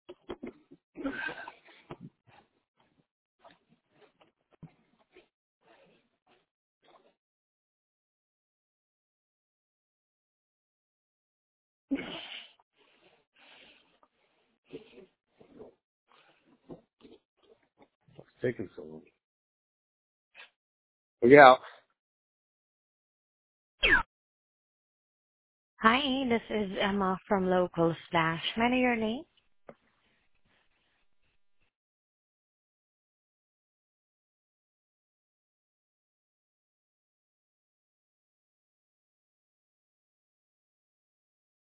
It's taking so long. Yeah. Hi, this is Emma from Local Slash. May I know your name?